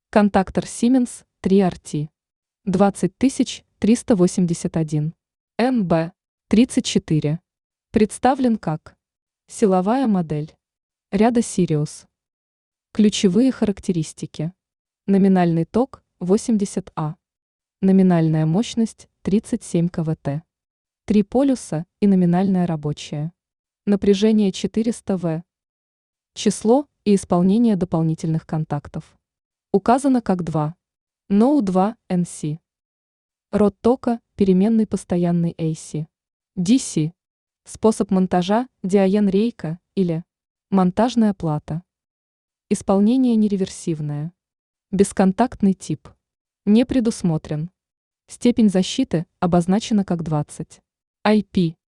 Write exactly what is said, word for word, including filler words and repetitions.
Контактор Siemens три эр ти двадцать тысяч триста восемьдесят один эм бэ тридцать четыре. Представлен как силовая модель ряда Sirius. Ключевые характеристики. Номинальный ток восемьдесят А. Номинальная мощность тридцать семь киловатт. Три полюса и номинальная рабочая. Напряжение четыреста ватт. Число и исполнение дополнительных контактов. Указано как два. ноу два эн си. Род тока переменный постоянный эй си. ди си. Способ монтажа диаен-рейка или монтажная плата. Исполнение нереверсивное. Бесконтактный тип. Не предусмотрен. Степень защиты обозначена как двадцать. ай пи.